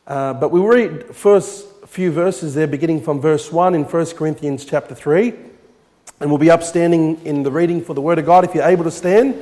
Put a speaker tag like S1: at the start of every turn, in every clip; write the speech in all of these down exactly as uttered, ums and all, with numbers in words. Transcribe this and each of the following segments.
S1: Uh, but we'll read first few verses there, beginning from verse one in First Corinthians chapter three. And we'll be upstanding in the reading for the Word of God if you're able to stand.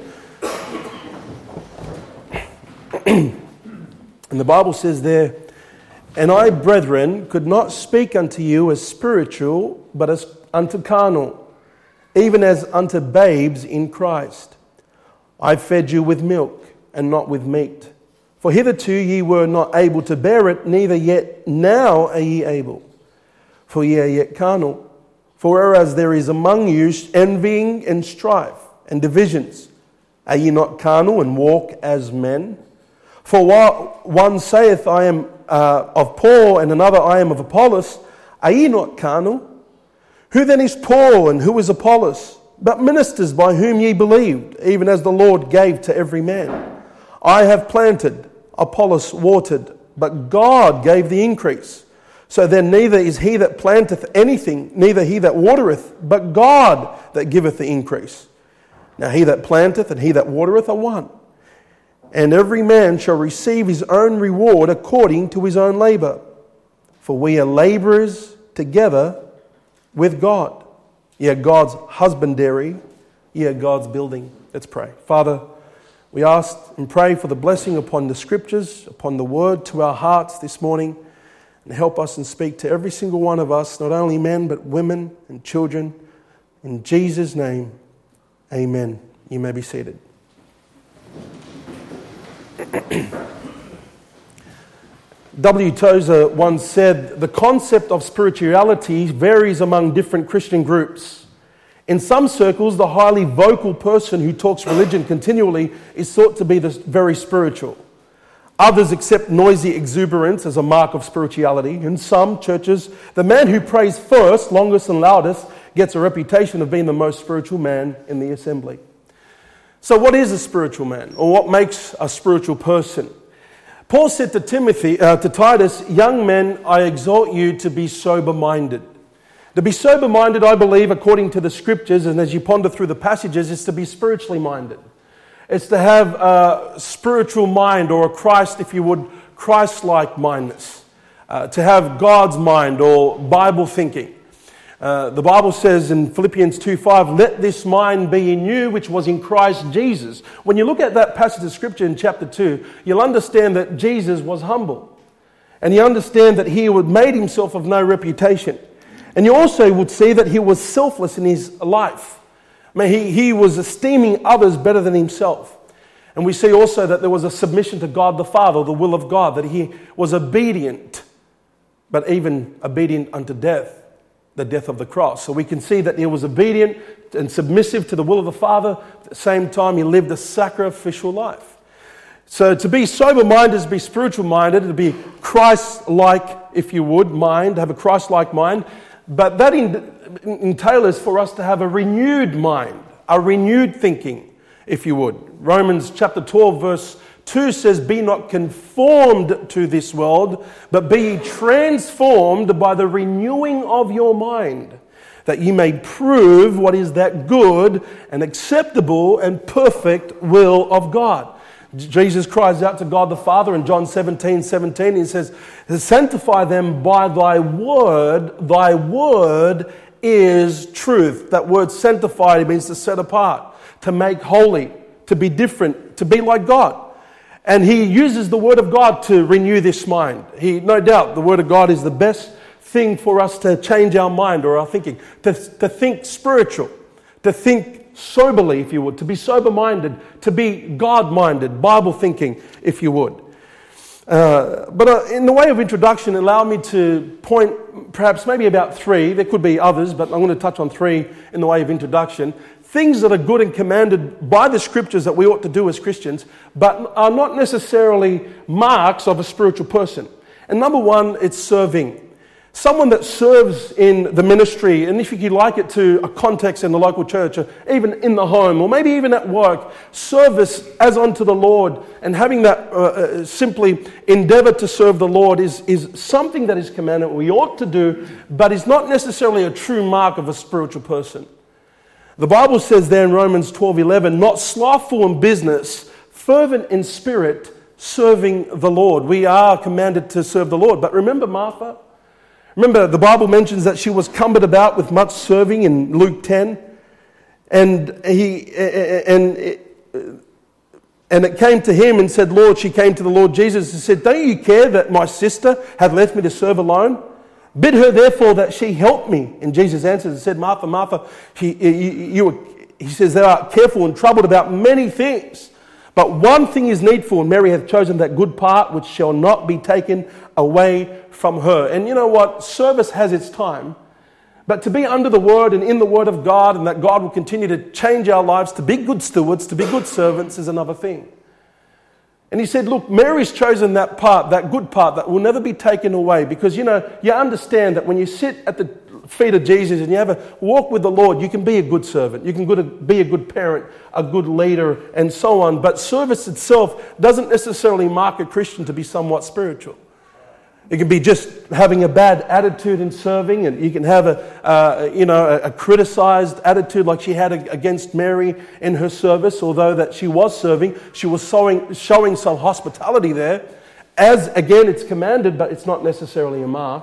S1: And the Bible says there, "And I, brethren, could not speak unto you as spiritual, but as unto carnal, even as unto babes in Christ. I fed you with milk, and not with meat. For hitherto ye were not able to bear it, neither yet now are ye able. For ye are yet carnal. For whereas there is among you envying and strife and divisions, are ye not carnal and walk as men? For while one saith, I am uh, of Paul, and another, I am of Apollos, are ye not carnal? Who then is Paul, and who is Apollos? But ministers by whom ye believed, even as the Lord gave to every man. I have planted, Apollos watered, but God gave the increase. So then neither is he that planteth anything, neither he that watereth, but God that giveth the increase. Now he that planteth and he that watereth are one. And every man shall receive his own reward according to his own labour. For we are labourers together with God. Ye are God's husbandry, ye are God's building." Let's pray. Father, we ask and pray for the blessing upon the Scriptures, upon the Word to our hearts this morning. And help us and speak to every single one of us, not only men, but women and children. In Jesus' name, amen. You may be seated. W. Tozer once said, "The concept of spirituality varies among different Christian groups. In some circles, the highly vocal person who talks religion continually is thought to be the very spiritual. Others accept noisy exuberance as a mark of spirituality. In some churches, the man who prays first, longest and loudest gets a reputation of being the most spiritual man in the assembly." So what is a spiritual man, or what makes a spiritual person? Paul said to Timothy, uh, to Titus, "Young men, I exhort you to be sober-minded." To be sober-minded, I believe, according to the Scriptures, and as you ponder through the passages, is to be spiritually minded. It's to have a spiritual mind, or a Christ, if you would, Christ-like mindness. Uh, to have God's mind, or Bible thinking. Uh, the Bible says in Philippians two five, "Let this mind be in you, which was in Christ Jesus." When you look at that passage of Scripture in chapter two, you'll understand that Jesus was humble. And you understand that he had made himself of no reputation. And you also would see that he was selfless in his life. I mean, he, he was esteeming others better than himself. And we see also that there was a submission to God the Father, the will of God, that he was obedient, but even obedient unto death, the death of the cross. So we can see that he was obedient and submissive to the will of the Father. At the same time, he lived a sacrificial life. So to be sober-minded is to be spiritual-minded, to be Christ-like, if you would, mind, have a Christ-like mind. But that entails for us to have a renewed mind, a renewed thinking, if you would. Romans chapter twelve verse two says, "Be not conformed to this world, but be ye transformed by the renewing of your mind, that ye may prove what is that good and acceptable and perfect will of God." Jesus cries out to God the Father in John seventeen seventeen. He says, "Sanctify them by thy word. Thy word is truth." That word sanctify means to set apart, to make holy, to be different, to be like God. And he uses the word of God to renew this mind. He, no doubt, the word of God is the best thing for us to change our mind or our thinking, to, to think spiritual, to think soberly, if you would, to be sober-minded, to be God-minded, Bible thinking, if you would. Uh, but uh, in the way of introduction, allow me to point perhaps maybe about three. There could be others, but I'm going to touch on three in the way of introduction. Things that are good and commanded by the Scriptures that we ought to do as Christians, but are not necessarily marks of a spiritual person. And number one, it's serving. Someone that serves in the ministry, and if you like it to a context in the local church, or even in the home, or maybe even at work, service as unto the Lord, and having that uh, uh, simply endeavor to serve the Lord is, is something that is commanded we ought to do, but is not necessarily a true mark of a spiritual person. The Bible says there in Romans twelve eleven, "Not slothful in business, fervent in spirit, serving the Lord. We are commanded to serve the Lord. But remember Martha? Remember, the Bible mentions that she was cumbered about with much serving in Luke ten. And he and and it came to him and said, Lord, she came to the Lord Jesus and said, don't you care that my sister hath left me to serve alone? Bid her therefore that she help me. And Jesus answered and said, Martha, Martha, he, you, you, he says, thou art careful and troubled about many things. But one thing is needful, and Mary hath chosen that good part which shall not be taken away from her. And you know what? Service has its time. But to be under the Word and in the Word of God, and that God will continue to change our lives to be good stewards, to be good servants, is another thing. And he said, look, Mary's chosen that part, that good part, that will never be taken away. Because, you know, you understand that when you sit at the feet of Jesus and you have a walk with the Lord, you can be a good servant. You can be a good parent, a good leader, and so on. But service itself doesn't necessarily mark a Christian to be somewhat spiritual. It can be just having a bad attitude in serving, and you can have a, uh, you know, a, a criticized attitude like she had against Mary in her service. Although that she was serving, she was showing, showing some hospitality there. As again, it's commanded, but it's not necessarily a mark.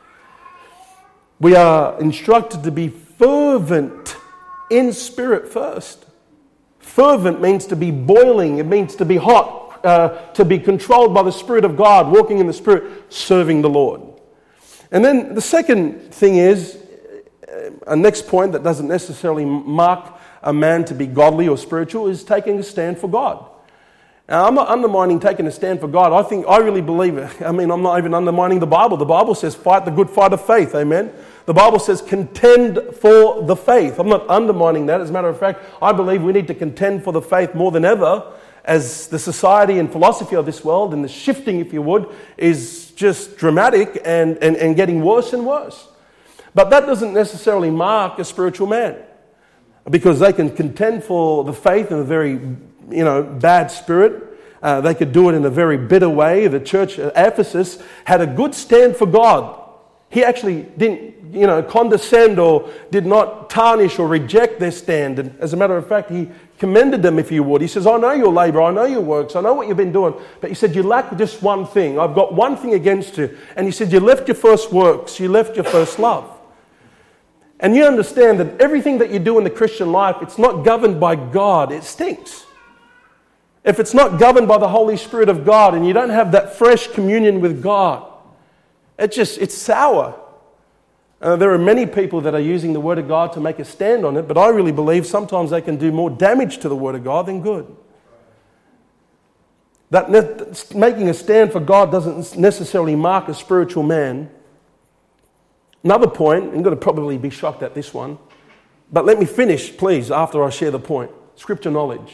S1: We are instructed to be fervent in spirit first. Fervent means to be boiling. It means to be hot. Uh, to be controlled by the Spirit of God, walking in the Spirit, serving the Lord. And then the second thing is, uh, a next point that doesn't necessarily mark a man to be godly or spiritual, is taking a stand for God. Now, I'm not undermining taking a stand for God. I think, I really believe it. I mean, I'm not even undermining the Bible. The Bible says, fight the good fight of faith. Amen. The Bible says, contend for the faith. I'm not undermining that. As a matter of fact, I believe we need to contend for the faith more than ever, as the society and philosophy of this world, and the shifting, if you would, is just dramatic and, and, and getting worse and worse. But that doesn't necessarily mark a spiritual man, because they can contend for the faith in a very, you know, bad spirit. Uh, they could do it in a very bitter way. The church at Ephesus had a good stand for God. He actually didn't, you know, condescend or did not tarnish or reject their stand. And as a matter of fact, he commended them, if you would. He says, I know your labor, I know your works, I know what you've been doing. But he said, you lack just one thing. I've got one thing against you. And he said, you left your first works, you left your first love. And you understand that everything that you do in the Christian life, it's not governed by God, it stinks. If it's not governed by the Holy Spirit of God, and you don't have that fresh communion with God, it just, it's sour. Uh, there are many people that are using the Word of God to make a stand on it, but I really believe sometimes they can do more damage to the Word of God than good. That ne- making a stand for God doesn't necessarily mark a spiritual man. Another point, I'm going to probably be shocked at this one, but let me finish, please, after I share the point. Scripture knowledge.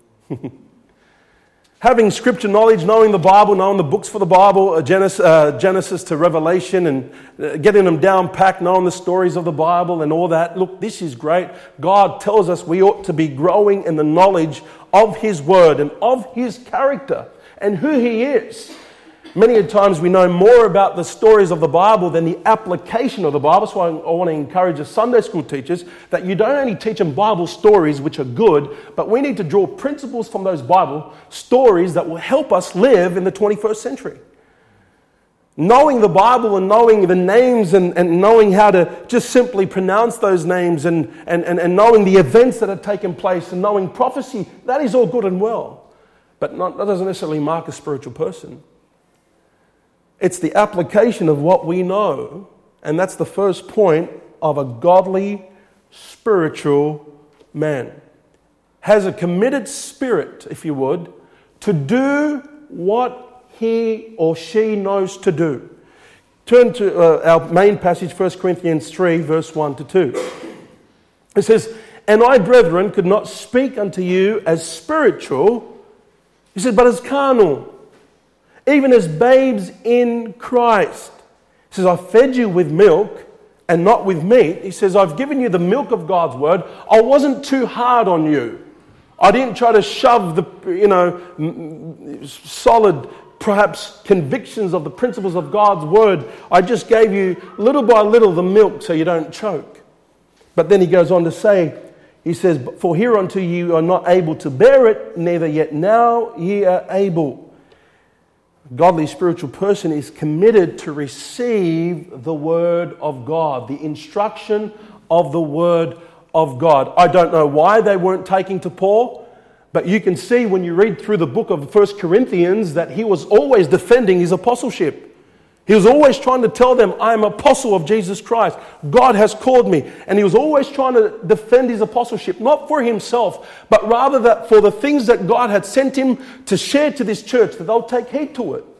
S1: Having scripture knowledge, knowing the Bible, knowing the books for the Bible, Genesis, uh, Genesis to Revelation, and uh, getting them down packed, knowing the stories of the Bible and all that. Look, this is great. God tells us we ought to be growing in the knowledge of His Word and of His character and who He is. Many a times we know more about the stories of the Bible than the application of the Bible. So I, I want to encourage the Sunday school teachers that you don't only teach them Bible stories, which are good, but we need to draw principles from those Bible stories that will help us live in the twenty-first century. Knowing the Bible and knowing the names and, and knowing how to just simply pronounce those names and, and, and, and knowing the events that have taken place and knowing prophecy, that is all good and well. But not, that doesn't necessarily mark a spiritual person. It's the application of what we know, and that's the first point of a godly, spiritual man. Has a committed spirit, if you would, to do what he or she knows to do. Turn to uh, our main passage, First Corinthians three, verse one to two. It says, and I, brethren, could not speak unto you as spiritual, he said, but as carnal, even as babes in Christ. He says, I fed you with milk and not with meat. He says, I've given you the milk of God's word. I wasn't too hard on you. I didn't try to shove the, you know, solid, perhaps, convictions of the principles of God's word. I just gave you little by little the milk so you don't choke. But then he goes on to say, he says, for hereunto you are not able to bear it, neither yet now ye are able. A godly spiritual person is committed to receive the Word of God, the instruction of the Word of God. I don't know why they weren't taking to Paul, but you can see when you read through the book of First Corinthians that he was always defending his apostleship. He was always trying to tell them, I am an apostle of Jesus Christ. God has called me. And he was always trying to defend his apostleship, not for himself, but rather that for the things that God had sent him to share to this church, that they'll take heed to it.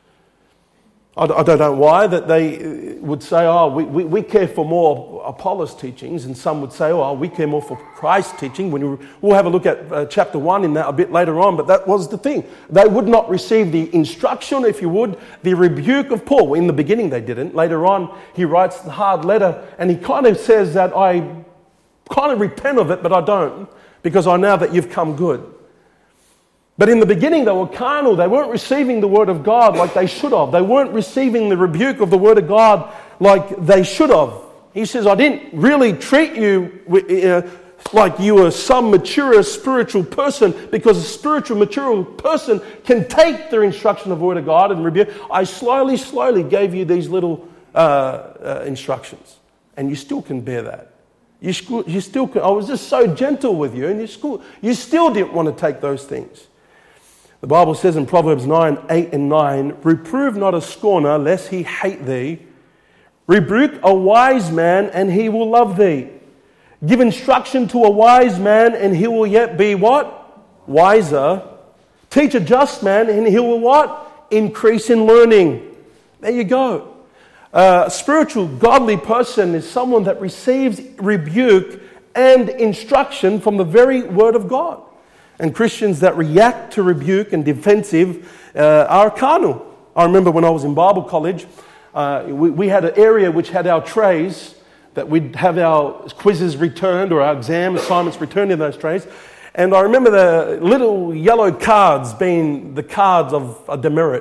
S1: I don't know why that they would say, oh, we, we, we care for more Apollos teachings, and some would say, oh, we care more for Christ's teaching. When we, we'll have a look at uh, chapter one in that a bit later on, but that was the thing. They would not receive the instruction, if you would, the rebuke of Paul. In the beginning they didn't. Later on, he writes the hard letter, and he kind of says that I kind of repent of it, but I don't, because I know that you've come good. But in the beginning, they were carnal. They weren't receiving the Word of God like they should have. They weren't receiving the rebuke of the Word of God like they should have. He says, I didn't really treat you uh, like you were some mature spiritual person, because a spiritual mature person can take their instruction of the Word of God and rebuke. I slowly, slowly gave you these little uh, uh, instructions, and you still can bear that. You, sc- you still can. I was just so gentle with you, and you, school, you still didn't want to take those things. The Bible says in Proverbs nine, eight and nine, reprove not a scorner, lest he hate thee. Rebuke a wise man, and he will love thee. Give instruction to a wise man, and he will yet be what? Wiser. Teach a just man, and he will what? Increase in learning. There you go. Uh, a spiritual, godly person is someone that receives rebuke and instruction from the very Word of God. And Christians that react to rebuke and defensive uh, are carnal. I remember when I was in Bible college, uh, we, we had an area which had our trays that we'd have our quizzes returned or our exam assignments returned in those trays. And I remember the little yellow cards being the cards of a demerit.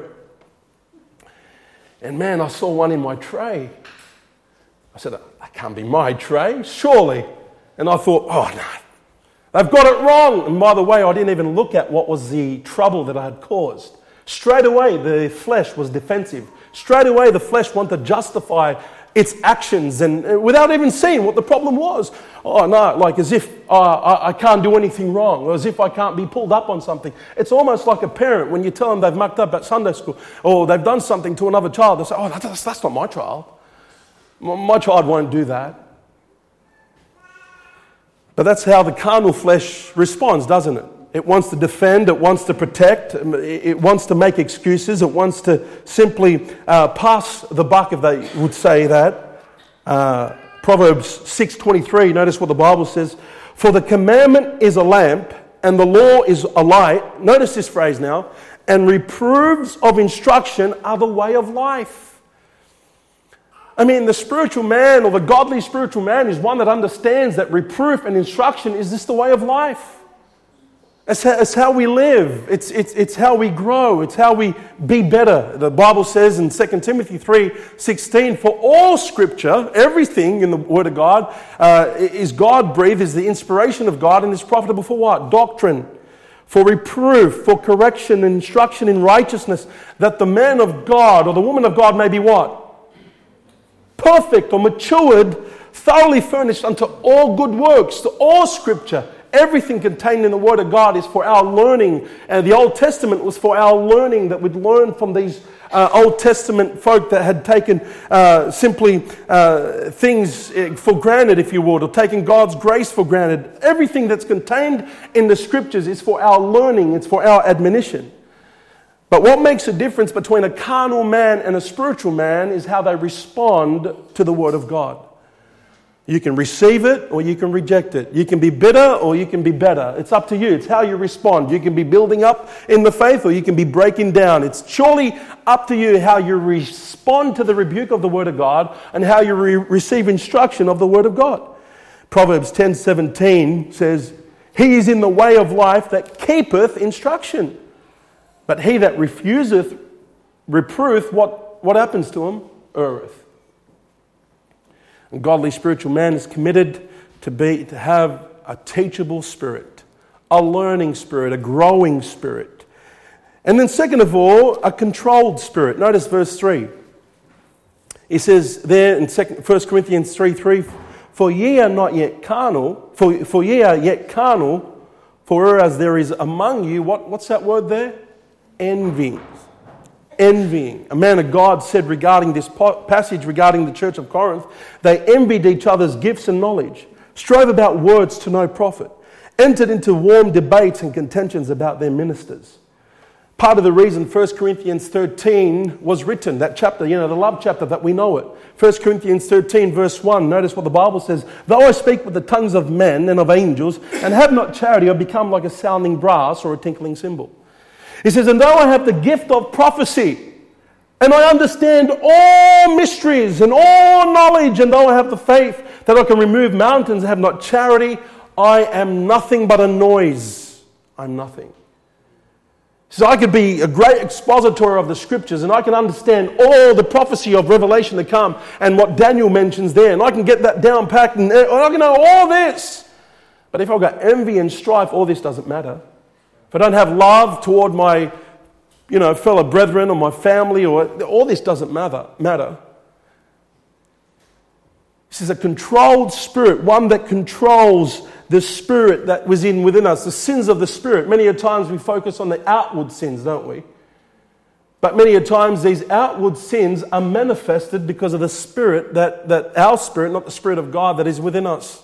S1: And man, I saw one in my tray. I said, that can't be my tray, surely. And I thought, oh no. They've got it wrong. And by the way, I didn't even look at what was the trouble that I had caused. Straight away, the flesh was defensive. Straight away, the flesh wanted to justify its actions, and without even seeing what the problem was. Oh no, like as if uh, I, I can't do anything wrong, or as if I can't be pulled up on something. It's almost like a parent when you tell them they've mucked up at Sunday school, or they've done something to another child. They say, oh, that's, that's not my child. My child won't do that. But that's how the carnal flesh responds, doesn't it? It wants to defend, it wants to protect, it wants to make excuses, it wants to simply uh, pass the buck, if they would say that. Uh, Proverbs six twenty-three, notice what the Bible says. For the commandment is a lamp, and the law is a light. Notice this phrase now. And reproofs of instruction are the way of life. I mean, the spiritual man, or the godly spiritual man, is one that understands that reproof and instruction is just the way of life. It's how, it's how we live. It's, it's, it's how we grow. It's how we be better. The Bible says in Second Timothy three sixteen, for all Scripture, everything in the Word of God, uh, is God-breathed, is the inspiration of God, and is profitable for what? Doctrine, for reproof, for correction and instruction in righteousness, that the man of God or the woman of God may be what? Perfect or matured, thoroughly furnished unto all good works. To all Scripture, everything contained in the Word of God is for our learning. And the Old Testament was for our learning, that we'd learn from these uh, Old Testament folk that had taken uh, simply uh, things for granted, if you would, or taken God's grace for granted. Everything that's contained in the Scriptures is for our learning. It's for our admonition. But what makes a difference between a carnal man and a spiritual man is how they respond to the Word of God. You can receive it or you can reject it. You can be bitter or you can be better. It's up to you. It's how you respond. You can be building up in the faith or you can be breaking down. It's surely up to you how you respond to the rebuke of the Word of God and how you re- receive instruction of the Word of God. Proverbs ten seventeen says, he is in the way of life that keepeth instruction. But he that refuseth reproof, what, what happens to him? Erreth. A godly spiritual man is committed to be to have a teachable spirit, a learning spirit, a growing spirit. And then second of all, a controlled spirit. Notice verse three. He says there in First Corinthians three three, For ye are not yet carnal, for, for ye are yet carnal, for whereas there is among you, what, what's that word there? Envying. Envying. A man of God said regarding this passage regarding the church of Corinth, they envied each other's gifts and knowledge, strove about words to no profit, entered into warm debates and contentions about their ministers. Part of the reason First Corinthians thirteen was written, that chapter, you know, the love chapter that we know it. First Corinthians thirteen verse one, notice what the Bible says. Though I speak with the tongues of men and of angels, and have not charity, I become like a sounding brass or a tinkling cymbal. He says, and though I have the gift of prophecy, and I understand all mysteries and all knowledge, and though I have the faith that I can remove mountains and have not charity, I am nothing but a noise. I'm nothing. So I could be a great expositor of the scriptures, and I can understand all the prophecy of Revelation to come and what Daniel mentions there, and I can get that down packed, and I can know all this. But if I've got envy and strife, all this doesn't matter. If I don't have love toward my, you know, fellow brethren or my family, or all this doesn't matter. Matter. This is a controlled spirit, one that controls the spirit that was in within us, the sins of the spirit. Many a times we focus on the outward sins, don't we? But many a times these outward sins are manifested because of the spirit, that, that our spirit, not the spirit of God, that is within us.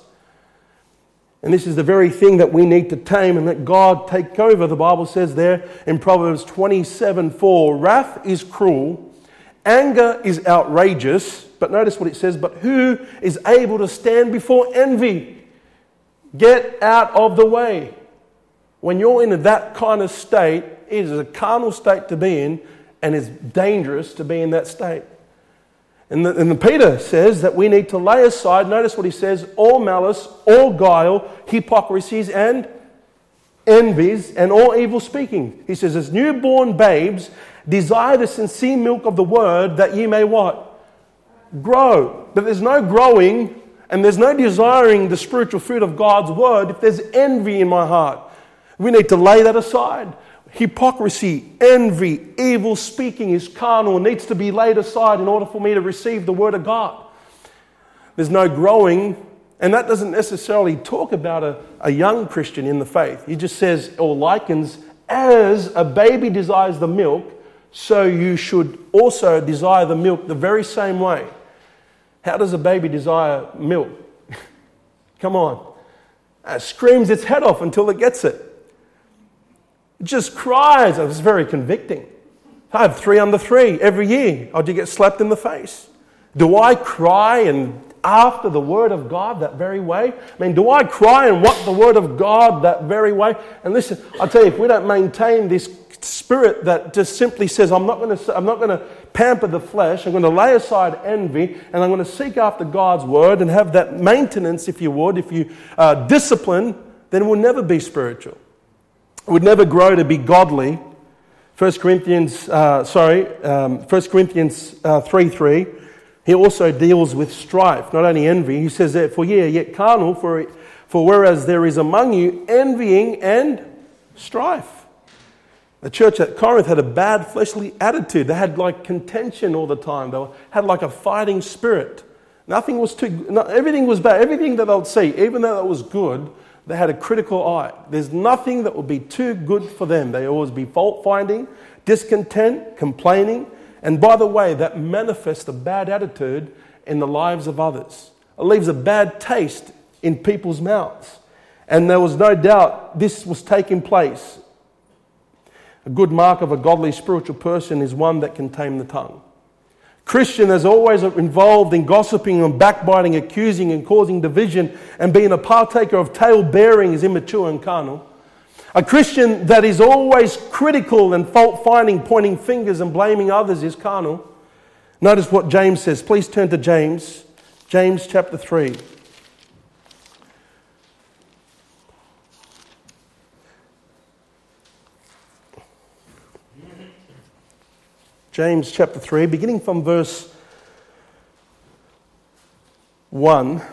S1: And this is the very thing that we need to tame and let God take over. The Bible says there in Proverbs twenty-seven four, wrath is cruel, anger is outrageous, but notice what it says, but who is able to stand before envy? Get out of the way. When you're in that kind of state, it is a carnal state to be in, and it's dangerous to be in that state. And, the, and the Peter says that we need to lay aside, notice what he says, all malice, all guile, hypocrisies and envies, and all evil speaking. He says, as newborn babes, desire the sincere milk of the word, that ye may what? Grow. But there's no growing, and there's no desiring the spiritual fruit of God's word if there's envy in my heart. We need to lay that aside. Hypocrisy, envy, evil speaking is carnal and needs to be laid aside in order for me to receive the word of God. There's no growing, and that doesn't necessarily talk about a, a young Christian in the faith. He just says or likens, as a baby desires the milk, so you should also desire the milk the very same way. How does a baby desire milk? Come on. It screams its head off until it gets it. It just cries. It was very convicting. I have three under three every year. I do get slapped in the face. Do I cry and after the word of God that very way? I mean, do I cry and want the word of God that very way? And listen, I'll tell you, if we don't maintain this spirit that just simply says, I'm not going to, I'm not going to pamper the flesh, I'm going to lay aside envy, and I'm going to seek after God's word and have that maintenance, if you would, if you uh, discipline, then we'll never be spiritual. Would never grow to be godly. First Corinthians, uh, sorry, um, First Corinthians uh, three three. He also deals with strife, not only envy. He says that, for ye are yet carnal, for for whereas there is among you envying and strife. The church at Corinth had a bad fleshly attitude. They had like contention all the time. They had like a fighting spirit. Nothing was too. No, everything was bad. Everything that they would see, even though it was good, they had a critical eye. There's nothing that would be too good for them. They always be fault-finding, discontent, complaining. And by the way, that manifests a bad attitude in the lives of others. It leaves a bad taste in people's mouths. And there was no doubt this was taking place. A good mark of a godly spiritual person is one that can tame the tongue. Christian is always involved in gossiping and backbiting, accusing and causing division, and being a partaker of tale-bearing is immature and carnal. A Christian that is always critical and fault-finding, pointing fingers and blaming others is carnal. Notice what James says. Please turn to James. James chapter three. James chapter three, beginning from verse one.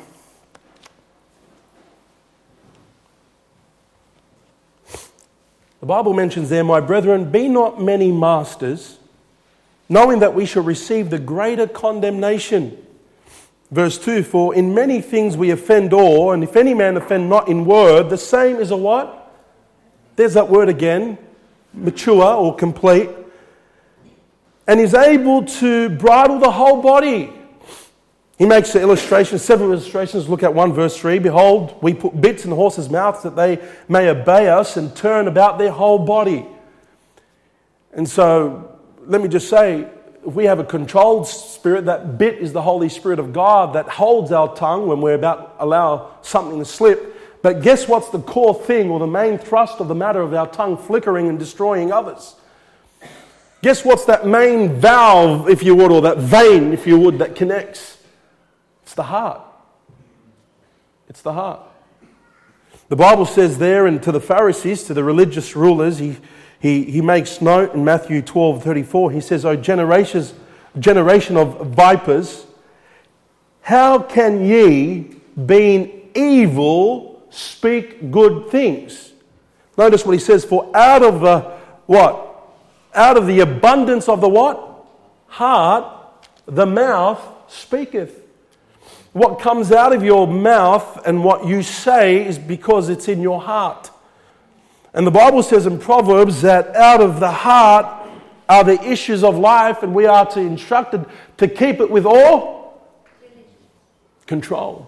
S1: The Bible mentions there, my brethren, be not many masters, knowing that we shall receive the greater condemnation. Verse two, for in many things we offend all, and if any man offend not in word, the same is a what? There's that word again, mature or complete, and is able to bridle the whole body. He makes the illustration, several illustrations. Look at one verse three. Behold, we put bits in the horses' mouths that they may obey us and turn about their whole body. And so, let me just say, if we have a controlled spirit, that bit is the Holy Spirit of God that holds our tongue when we're about to allow something to slip. But guess what's the core thing or the main thrust of the matter of our tongue flickering and destroying others? Guess what's that main valve, if you would, or that vein, if you would, that connects? It's the heart. It's the heart. The Bible says there, and to the Pharisees, to the religious rulers, he He, he makes note in Matthew twelve thirty-four. He says, O generations, generation of vipers, how can ye, being evil, speak good things? Notice what he says, for out of the what? Out of the abundance of the what? Heart, the mouth speaketh. What comes out of your mouth and what you say is because it's in your heart. And the Bible says in Proverbs that out of the heart are the issues of life, and we are to instructed to keep it with all controlled.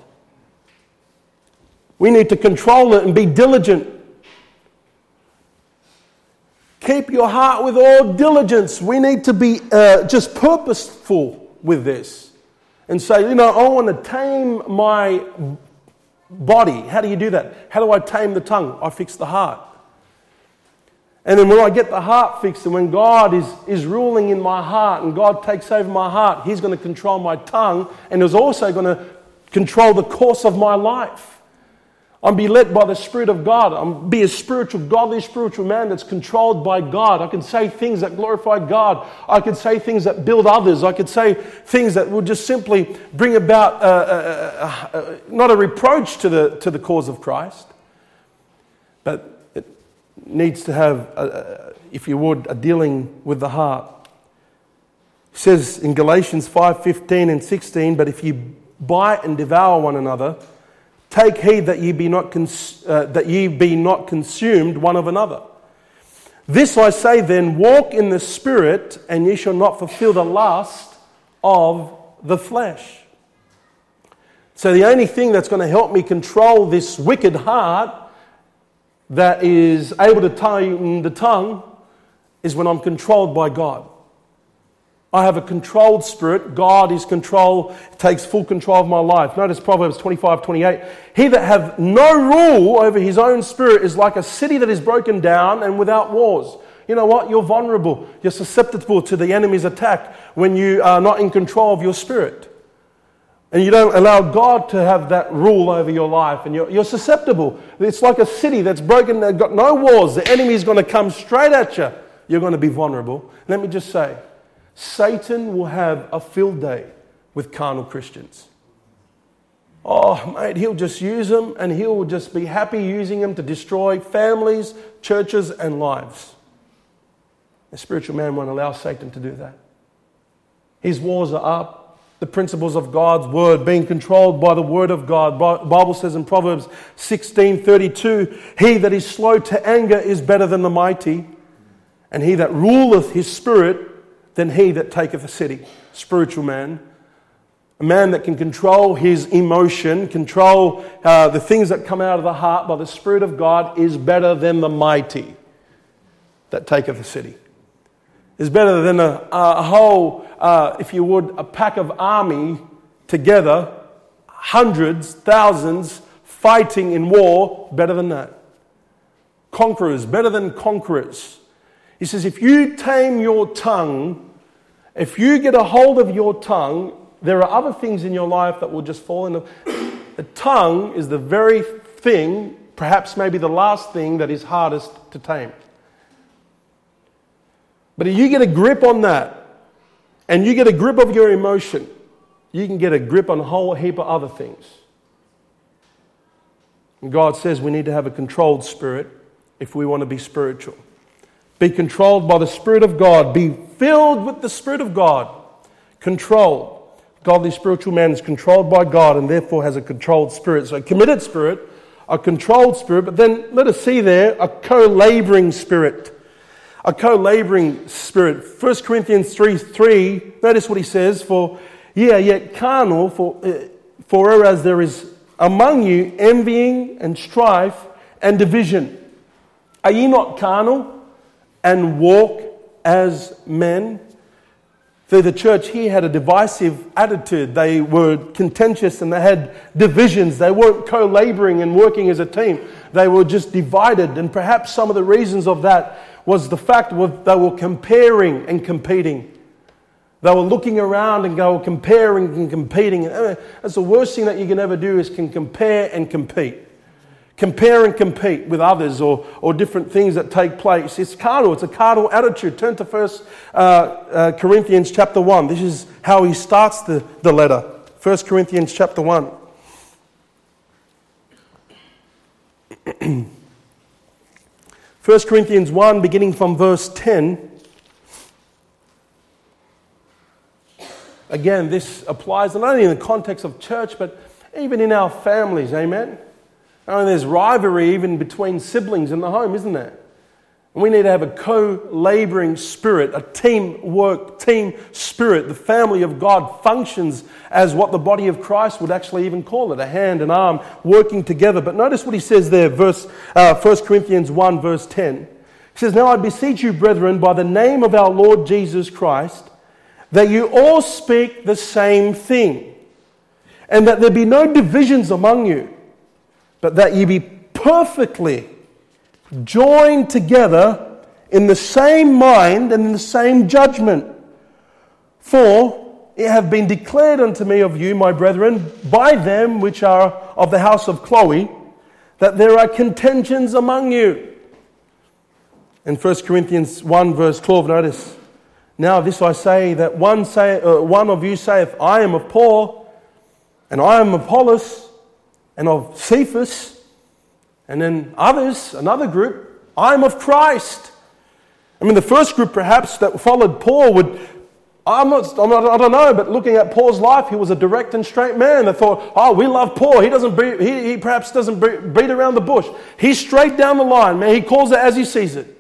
S1: We need to control it and be diligent. Keep your heart with all diligence. We need to be uh, just purposeful with this and say, you know, I want to tame my body. How do you do that? How do I tame the tongue? I fix the heart. And then when I get the heart fixed, and when God is, is ruling in my heart and God takes over my heart, He's going to control my tongue, and He's also going to control the course of my life. I'm be led by the Spirit of God. I'm be a spiritual, godly spiritual man that's controlled by God. I can say things that glorify God. I can say things that build others. I could say things that will just simply bring about uh, uh, uh, uh, not a reproach to the to the cause of Christ, but needs to have, a, if you would, a dealing with the heart. It says in Galatians five fifteen and sixteen, but if ye bite and devour one another, take heed that ye be not cons- uh, that ye be not consumed one of another. This I say then, walk in the Spirit, and ye shall not fulfill the lust of the flesh. So the only thing that's going to help me control this wicked heart that is able to tame the tongue is when I'm controlled by God. I have a controlled spirit. God is control, takes full control of my life. Notice Proverbs twenty-five twenty-eight. He that hath no rule over his own spirit is like a city that is broken down and without walls. You know what? You're vulnerable. You're susceptible to the enemy's attack when you are not in control of your spirit. And you don't allow God to have that rule over your life, and you're, you're susceptible. It's like a city that's broken, they've got no walls. The enemy is going to come straight at you. You're going to be vulnerable. Let me just say, Satan will have a field day with carnal Christians. Oh, mate, he'll just use them, and he'll just be happy using them to destroy families, churches, and lives. A spiritual man won't allow Satan to do that. His walls are up. The principles of God's word, being controlled by the word of God. The Bible says in Proverbs sixteen thirty-two, he that is slow to anger is better than the mighty, and he that ruleth his spirit than he that taketh a city. Spiritual man. A man that can control his emotion, control uh, the things that come out of the heart by the Spirit of God is better than the mighty that taketh a city. Is better than a, a whole, uh, if you would, a pack of army together, hundreds, thousands, fighting in war, better than that. Conquerors, better than conquerors. He says, if you tame your tongue, if you get a hold of your tongue, there are other things in your life that will just fall into. The tongue is the very thing, perhaps maybe the last thing that is hardest to tame. But if you get a grip on that, and you get a grip of your emotion, you can get a grip on a whole heap of other things. And God says we need to have a controlled spirit. if we want to be spiritual. Be controlled by the Spirit of God. Be filled with the Spirit of God. Controlled. Godly spiritual man is controlled by God and therefore has a controlled spirit. So a committed spirit, a controlled spirit, but then let us see there a co-laboring spirit. A co-laboring spirit. First Corinthians three three, notice what he says, for ye are yet carnal, for, uh, for whereas there is among you envying and strife and division. Are ye not carnal and walk as men? So the church here had a divisive attitude. They were contentious and they had divisions. They weren't co-laboring and working as a team. They were just divided. And perhaps some of the reasons of that was the fact that they were comparing and competing. They were looking around and they were comparing and competing. That's the worst thing that you can ever do, is can compare and compete. Compare and compete with others or, or different things that take place. It's carnal. It's a carnal attitude. Turn to First uh, uh, Corinthians chapter one. This is how he starts the, the letter. First Corinthians chapter one. First Corinthians one, beginning from verse ten. Again, this applies not only in the context of church, but even in our families. Amen? I mean, there's rivalry even between siblings in the home, isn't there? And we need to have a co-laboring spirit, a teamwork, team spirit. The family of God functions as what the body of Christ would actually even call it, a hand and arm working together. But notice what he says there, verse uh, First Corinthians one, verse ten. He says, "Now I beseech you, brethren, by the name of our Lord Jesus Christ, that you all speak the same thing, and that there be no divisions among you, but that ye be perfectly joined together in the same mind and in the same judgment. For it hath been declared unto me of you, my brethren, by them which are of the house of Chloe, that there are contentions among you." In First Corinthians one, verse twelve, notice, "Now this I say, that one, say, uh, one of you saith, I am of Paul, and I am of Apollos, and of Cephas," and then others, another group, "I am of Christ." I mean, the first group perhaps that followed Paul would, I'm not, I'm not, I don't know, but looking at Paul's life, he was a direct and straight man. They thought, oh, we love Paul. He doesn't, beat, he, he perhaps doesn't beat around the bush. He's straight down the line, man. He calls it as he sees it.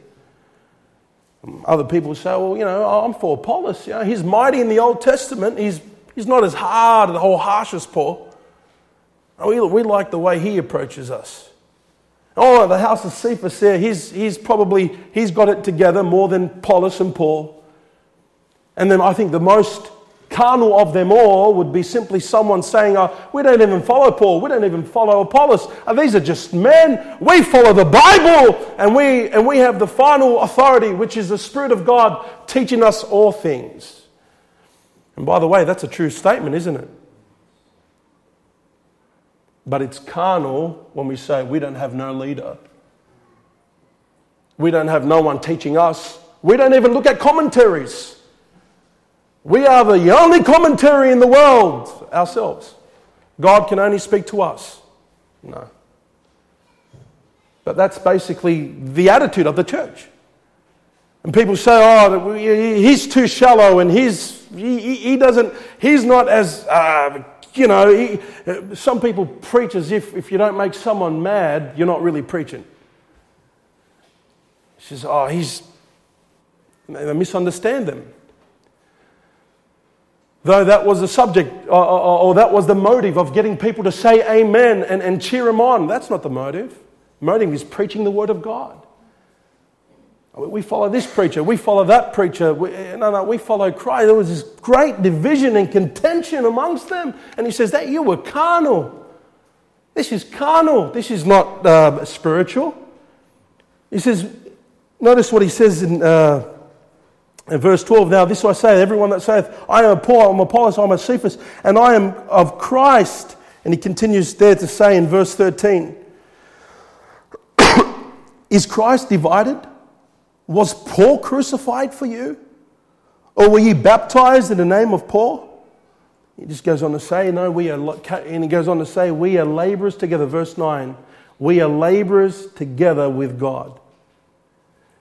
S1: Other people say, well, you know, I'm for Apollos. You know, he's mighty in the Old Testament. He's he's not as hard or harsh as Paul. We, we like the way he approaches us. Oh, the house of Cephas there, he's, he's probably, he's got it together more than Apollos and Paul. And then I think the most carnal of them all would be simply someone saying, oh, we don't even follow Paul, we don't even follow Apollos. And these are just men. We follow the Bible, and we, and we have the final authority, which is the Spirit of God teaching us all things. And by the way, that's a true statement, isn't it? But it's carnal when we say we don't have no leader. We don't have no one teaching us. We don't even look at commentaries. We are the only commentary in the world ourselves. God can only speak to us. No. But that's basically the attitude of the church. And people say, oh, he's too shallow and he's, he, he doesn't, he's not as... Uh, You know, he, some people preach as if if you don't make someone mad, you're not really preaching. He says, oh, he's... They misunderstand them. Though that was the subject, or, or, or that was the motive of getting people to say amen and, and cheer them on. That's not the motive. The motive is preaching the word of God. We follow this preacher, we follow that preacher. We, no, no, we follow Christ. There was this great division and contention amongst them. And he says that you were carnal. This is carnal. This is not uh, spiritual. He says, notice what he says in, uh, in verse twelve. "Now this I say, everyone that saith, I am Paul, I am Apollos, I am Cephas, and I am of Christ." And he continues there to say in verse thirteen, "Is Christ divided? Was Paul crucified for you? Or were ye baptized in the name of Paul?" He just goes on to say, no, we are, and he goes on to say, we are laborers together. Verse nine, "We are laborers together with God."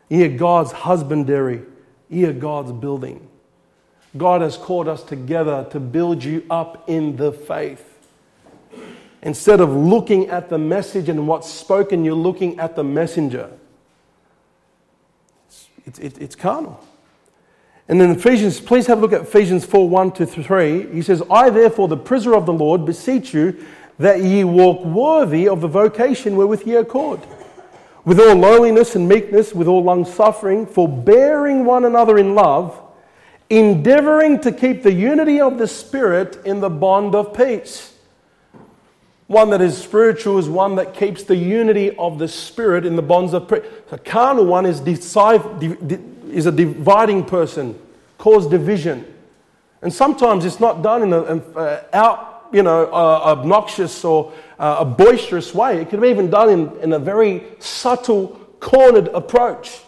S1: Ye are God's husbandry. Ye are God's building. God has called us together to build you up in the faith. Instead of looking at the message and what's spoken, you're looking at the messenger. It's, it's, it's carnal. And then Ephesians, please have a look at Ephesians four, one to three. He says, I therefore, the prisoner of the Lord, beseech you that ye walk worthy of the vocation wherewith ye are called, with all lowliness and meekness, with all long-suffering, forbearing one another in love, endeavouring to keep the unity of the Spirit in the bond of peace. One that is spiritual is one that keeps the unity of the Spirit in the bonds of peace. The carnal one is, decide, is a dividing person, cause division. And sometimes it's not done in an uh, out, you know, uh, obnoxious or uh, a boisterous way. It can be even done in, in a very subtle, cornered approach.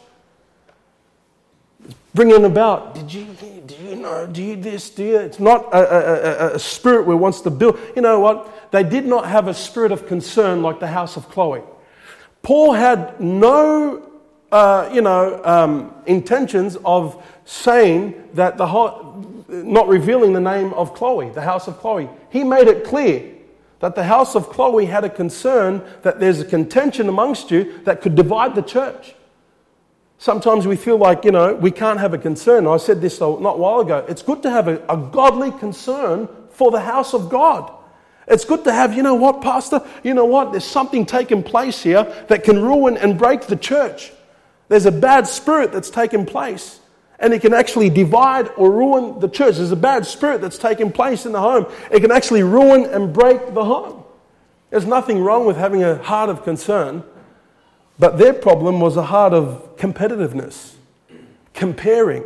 S1: Bringing about, did you, do you know, do you this, do you? It's not a, a, a, a spirit where wants to build. You know what? They did not have a spirit of concern like the house of Chloe. Paul had no, uh, you know, um, intentions of saying that the whole, not revealing the name of Chloe, the house of Chloe. He made it clear that the house of Chloe had a concern that there's a contention amongst you that could divide the church. Sometimes we feel like, you know, we can't have a concern. I said this not a while ago. It's good to have a, a godly concern for the house of God. It's good to have, you know what, Pastor? You know what? There's something taking place here that can ruin and break the church. There's a bad spirit that's taken place, and it can actually divide or ruin the church. There's a bad spirit that's taking place in the home. It can actually ruin and break the home. There's nothing wrong with having a heart of concern. But their problem was a heart of competitiveness, comparing.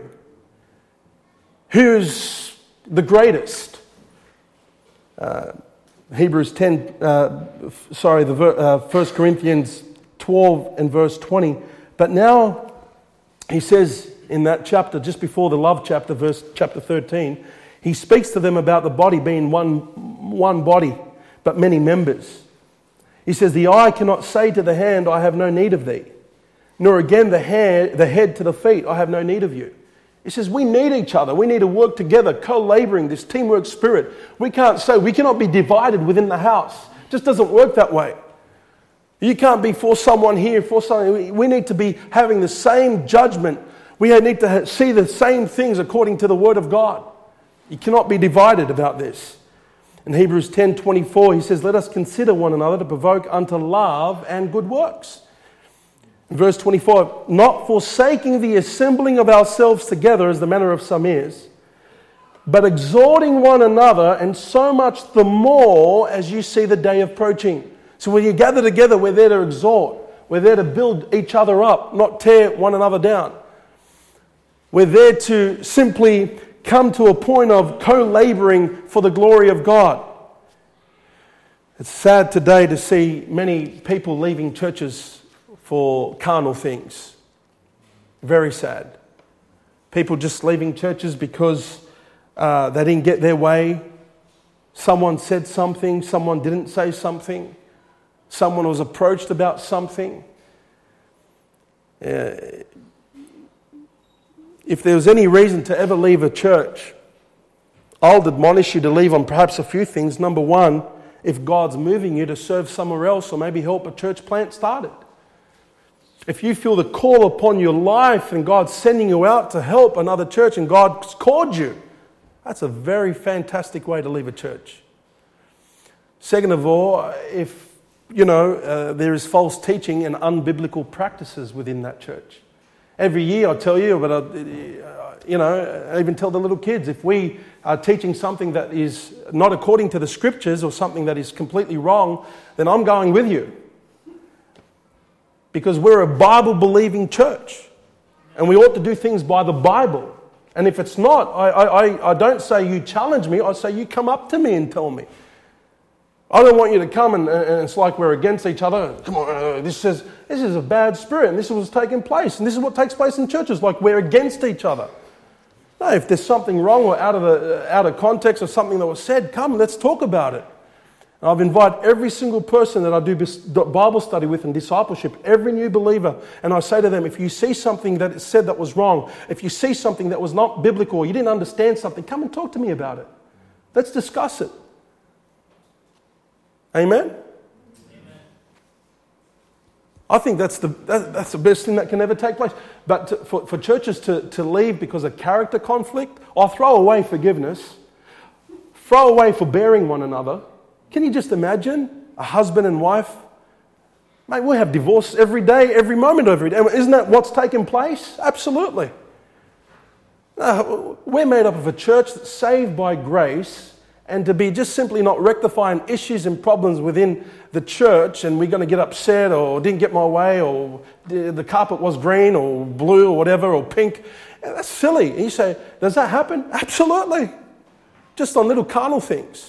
S1: Who's the greatest? Uh, Hebrews ten, uh, sorry, the uh, First Corinthians twelve and verse twenty. But now, he says in that chapter, just before the love chapter, verse chapter thirteen, he speaks to them about the body being one, one body, but many members. He says, the eye cannot say to the hand, I have no need of thee. Nor again the head, the head to the feet, I have no need of you. He says, we need each other. We need to work together, co-laboring, this teamwork spirit. We can't say, we cannot be divided within the house. It just doesn't work that way. You can't be for someone here, for someone. We need to be having the same judgment. We need to see the same things according to the Word of God. You cannot be divided about this. In Hebrews ten twenty-four, he says, let us consider one another to provoke unto love and good works. In verse twenty-four, not forsaking the assembling of ourselves together as the manner of some is, but exhorting one another, and so much the more as you see the day approaching. So when you gather together, we're there to exhort. We're there to build each other up, not tear one another down. We're there to simply come to a point of co-laboring for the glory of God. It's sad today to see many people leaving churches for carnal things. Very sad. People just leaving churches because uh, they didn't get their way. Someone said something, someone didn't say something. Someone was approached about something. Uh, If there was any reason to ever leave a church, I'll admonish you to leave on perhaps a few things. Number one, if God's moving you to serve somewhere else or maybe help a church plant started. If you feel the call upon your life and God's sending you out to help another church and God's called you, that's a very fantastic way to leave a church. Second of all, if, you know, uh, there is false teaching and unbiblical practices within that church. Every year I tell you, but I, you know, I even tell the little kids, if we are teaching something that is not according to the scriptures or something that is completely wrong, then I'm going with you. Because we're a Bible-believing church. And we ought to do things by the Bible. And if it's not, I, I, I don't say you challenge me, I say you come up to me and tell me. I don't want you to come and, and it's like we're against each other. Come on, uh, this says this is a bad spirit and this is what's taking place. And this is what takes place in churches, like we're against each other. No, if there's something wrong or out of, a, out of context or something that was said, come, let's talk about it. I've invited every single person that I do Bible study with and discipleship, every new believer, and I say to them, if you see something that is said that was wrong, if you see something that was not biblical, or you didn't understand something, come and talk to me about it. Let's discuss it. Amen? Amen. I think that's the that, that's the best thing that can ever take place. But to, for, for churches to, to leave because of character conflict, or throw away forgiveness, throw away forbearing one another. Can you just imagine a husband and wife? Mate, we have divorce every day, every moment, every day. Isn't that what's taking place? Absolutely. No, we're made up of a church that's saved by grace, and to be just simply not rectifying issues and problems within the church, and we're going to get upset, or didn't get my way, or the carpet was green or blue or whatever, or pink. That's silly. And you say, does that happen? Absolutely. Just on little carnal things.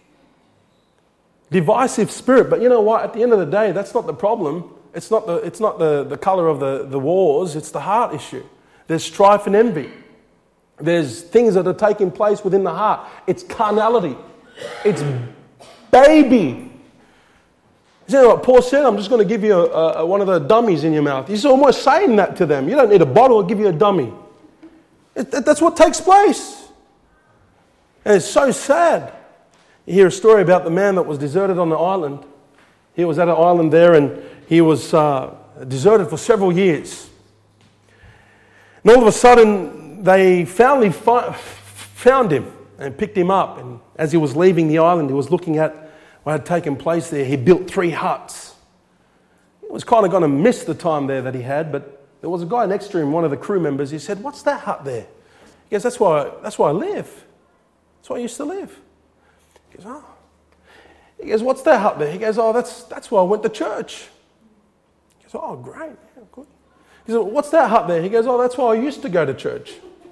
S1: Divisive spirit. But you know what? At the end of the day, that's not the problem. It's not the, it's not the, the colour of the, the wars. It's the heart issue. There's strife and envy. There's things that are taking place within the heart. It's carnality. It's baby. You know what Paul said? I'm just going to give you a, a, one of the dummies in your mouth. He's almost saying that to them. You don't need a bottle, I'll give you a dummy. It, that's what takes place. And it's so sad. You hear a story about the man that was deserted on the island. He was at an island there, and he was uh, deserted for several years. And all of a sudden, they finally fi- found him and picked him up. And as he was leaving the island, he was looking at what had taken place there. He built three huts. He was kind of going to miss the time there that he had, but there was a guy next to him, one of the crew members. He said, "What's that hut there?" He goes, that's why, that's where I live. That's where I used to live. He goes, oh. He goes, what's that hut there? He goes, oh, that's that's where I went to church. He goes, oh, great. Yeah, good. He said, what's that hut there? He goes, oh, that's where I used to go to church.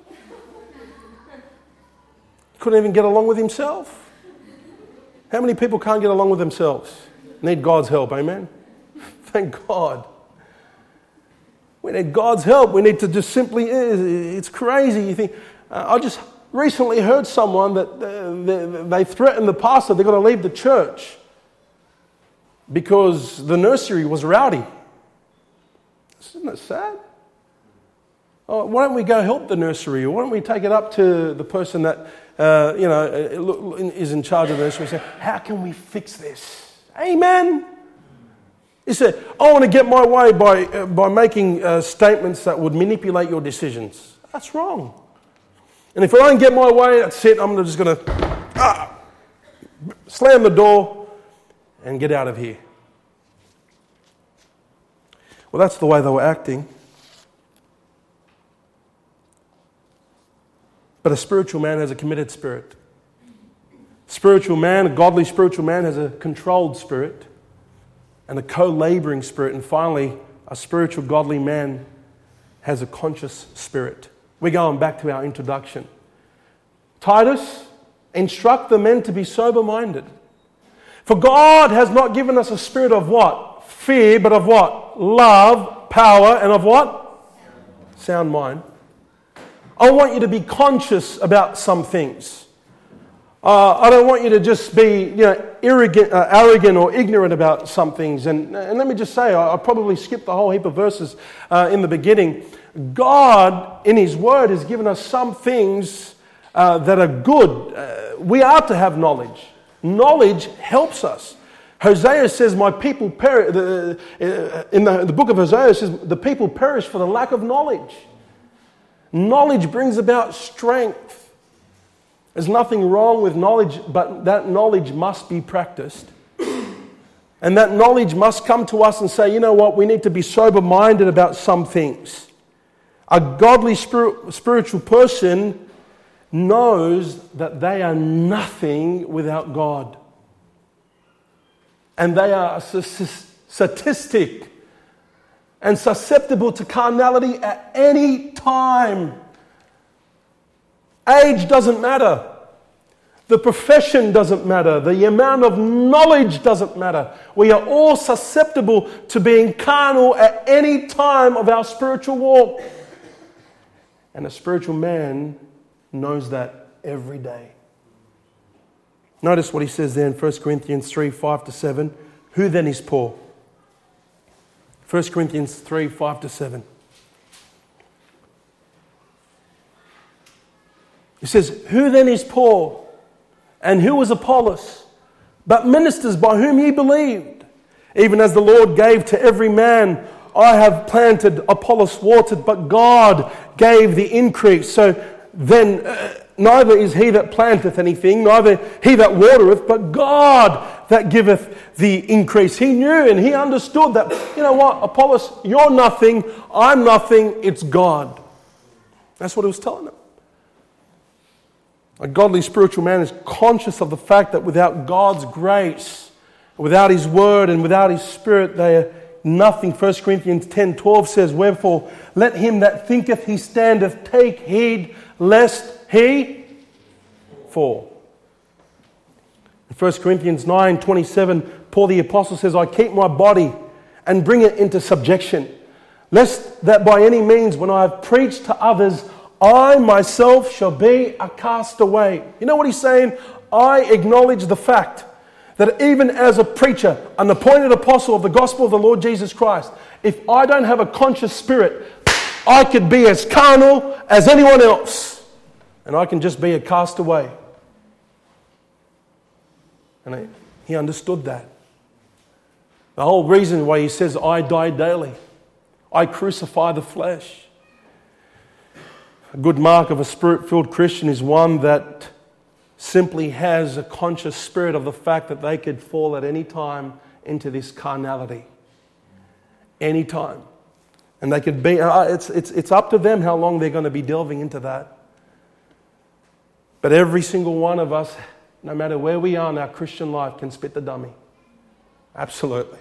S1: Couldn't even get along with himself. How many people can't get along with themselves? Need God's help, amen? Thank God. We need God's help. We need to just simply, it's crazy. You think, uh, I just recently heard someone that uh, they, they threatened the pastor, they're going to leave the church because the nursery was rowdy. Isn't that sad? Oh, why don't we go help the nursery? Or why don't we take it up to the person that uh, you know is in charge of the nursery and say, how can we fix this? Amen. He said, I want to get my way by uh, by making uh, statements that would manipulate your decisions. That's wrong. And if I don't get my way, that's it. I'm just going to ah, slam the door and get out of here. Well, that's the way they were acting. But a spiritual man has a committed spirit. Spiritual man, a godly spiritual man, has a controlled spirit and a co-laboring spirit. And finally, a spiritual godly man has a conscious spirit. We're going back to our introduction. Titus, instruct the men to be sober-minded. For God has not given us a spirit of what? Fear, but of what? Love, power, and of what? Sound mind. I want you to be conscious about some things. Uh, I don't want you to just be, you know, arrogant, uh, arrogant or ignorant about some things. And, and let me just say, I, I probably skipped a whole heap of verses uh, in the beginning. God, in His Word, has given us some things uh, that are good. Uh, we are to have knowledge. Knowledge helps us. Hosea says, "My people perish." The, uh, in the, the book of Hosea, it says, "The people perish for the lack of knowledge." Knowledge brings about strength. There's nothing wrong with knowledge, but that knowledge must be practiced. And that knowledge must come to us and say, you know what, we need to be sober-minded about some things. A godly spirit, spiritual person knows that they are nothing without God. And they are a statistic and susceptible to carnality at any time. Age doesn't matter. The profession doesn't matter. The amount of knowledge doesn't matter. We are all susceptible to being carnal at any time of our spiritual walk. And a spiritual man knows that every day. Notice what he says there in First Corinthians three, five to seven. Who then is poor? First Corinthians three, five to seven. He says, who then is poor? And who is Apollos? But ministers by whom ye believed. Even as the Lord gave to every man, I have planted, Apollos watered, but God gave the increase. So then uh, neither is he that planteth anything, neither he that watereth, but God that giveth the increase. He knew and he understood that, you know what, Apollos, you're nothing, I'm nothing, it's God. That's what he was telling them. A godly spiritual man is conscious of the fact that without God's grace, without His Word and without His Spirit, they are nothing. First Corinthians ten twelve says, wherefore let him that thinketh he standeth take heed lest he fall. In First Corinthians nine twenty-seven, Paul the Apostle says, I keep my body and bring it into subjection, lest that by any means when I have preached to others, I myself shall be a castaway. You know what he's saying? I acknowledge the fact that even as a preacher, an appointed apostle of the gospel of the Lord Jesus Christ, if I don't have a conscious spirit, I could be as carnal as anyone else. And I can just be a castaway. And I, he understood that. The whole reason why he says, I die daily. I crucify the flesh. A good mark of a spirit-filled Christian is one that simply has a conscious spirit of the fact that they could fall at any time into this carnality. Any time. And they could be, uh, it's, it's, it's up to them how long they're going to be delving into that. But every single one of us, no matter where we are in our Christian life, can spit the dummy. Absolutely.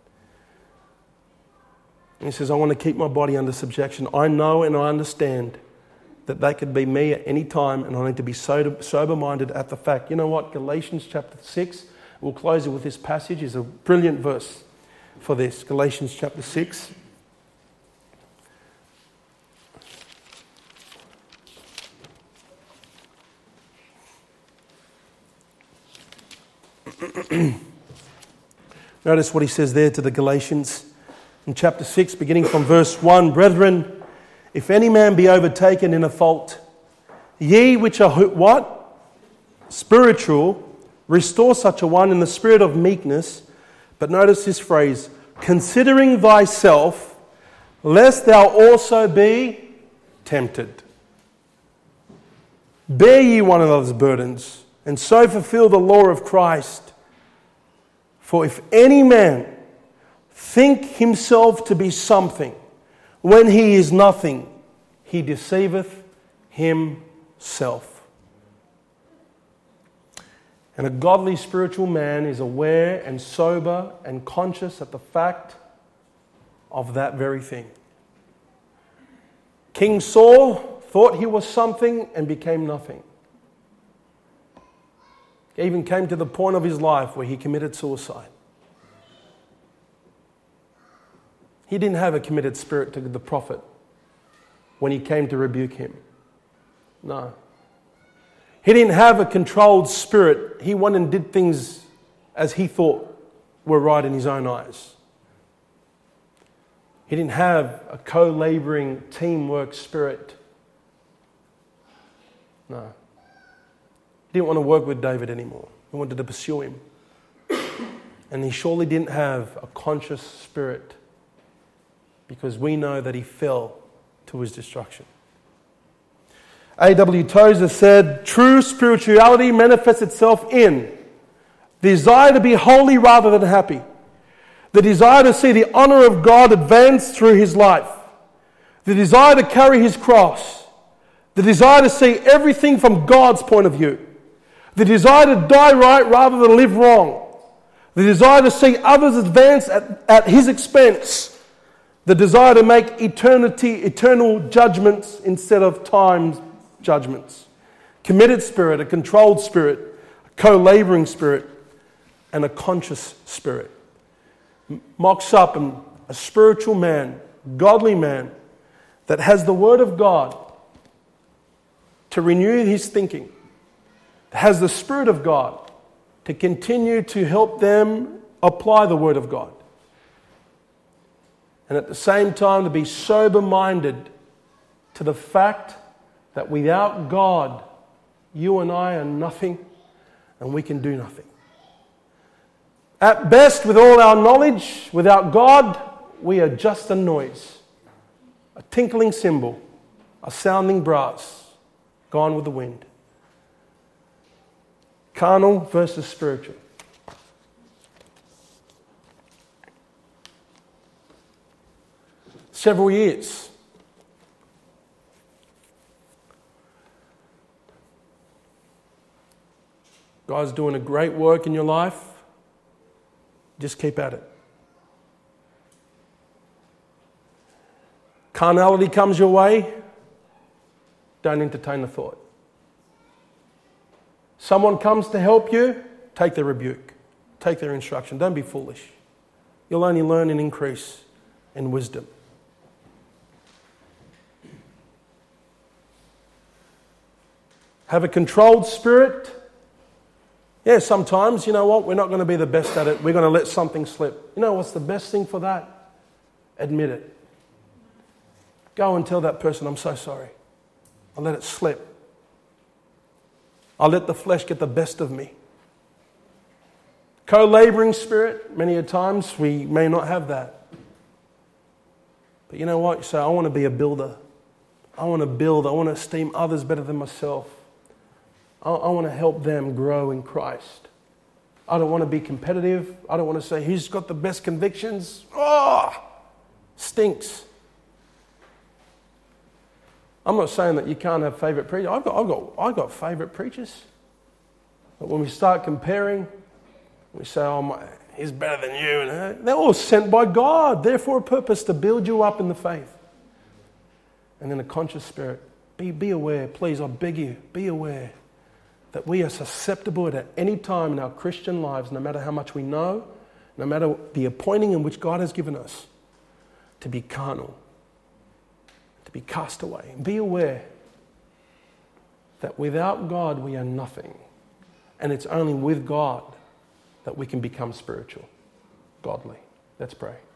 S1: And he says, I want to keep my body under subjection. I know and I understand that that could be me at any time, and I need to be sober-minded at the fact. You know what? Galatians chapter six, we'll close it with this passage, is a brilliant verse for this. Galatians chapter six. Notice what he says there to the Galatians in chapter six, beginning from verse one. Brethren, if any man be overtaken in a fault, ye which are what? Spiritual, restore such a one in the spirit of meekness. But notice this phrase, considering thyself, lest thou also be tempted. Bear ye one another's burdens, and so fulfill the law of Christ. For if any man think himself to be something, when he is nothing, he deceiveth himself. And a godly spiritual man is aware and sober and conscious at the fact of that very thing. King Saul thought he was something and became nothing. He even came to the point of his life where he committed suicide. He didn't have a committed spirit to the prophet when he came to rebuke him. No. He didn't have a controlled spirit. He went and did things as he thought were right in his own eyes. He didn't have a co-laboring teamwork spirit. No. He didn't want to work with David anymore. He wanted to pursue him. And he surely didn't have a conscious spirit, because we know that he fell to his destruction. A W Tozer said, true spirituality manifests itself in the desire to be holy rather than happy, the desire to see the honor of God advance through his life, the desire to carry his cross, the desire to see everything from God's point of view, the desire to die right rather than live wrong, the desire to see others advance at, at his expense, the desire to make eternity, eternal judgments instead of time's judgments. Committed spirit, a controlled spirit, a co-laboring spirit, and a conscious spirit. Mocks up a spiritual man, godly man, that has the Word of God to renew his thinking, has the Spirit of God to continue to help them apply the Word of God. And at the same time to be sober-minded to the fact that without God, you and I are nothing and we can do nothing. At best, with all our knowledge, without God, we are just a noise, a tinkling cymbal, a sounding brass, gone with the wind. Carnal versus spiritual. Several years. God's doing a great work in your life. Just keep at it. Carnality comes your way, don't entertain the thought. Someone comes to help you, take their rebuke, take their instruction. Don't be foolish. You'll only learn and increase in wisdom. Have a controlled spirit. Yeah, sometimes, you know what, we're not going to be the best at it. We're going to let something slip. You know what's the best thing for that? Admit it. Go and tell that person, I'm so sorry. I let it slip. I let the flesh get the best of me. Co-laboring spirit, many a times we may not have that. But you know what? You say, I want to be a builder. I want to build. I want to esteem others better than myself. I, I want to help them grow in Christ. I don't want to be competitive. I don't want to say, who's got the best convictions? Oh, stinks. I'm not saying that you can't have favourite preachers. I've got, I've got, I've got favourite preachers. But when we start comparing, we say, oh, my, he's better than you. And they're all sent by God. They're for a purpose to build you up in the faith. And then a conscious spirit. Be, be aware, please, I beg you, be aware that we are susceptible at any time in our Christian lives, no matter how much we know, no matter the appointing in which God has given us, to be carnal, to be cast away. Be aware that without God we are nothing. And it's only with God that we can become spiritual, godly. Let's pray.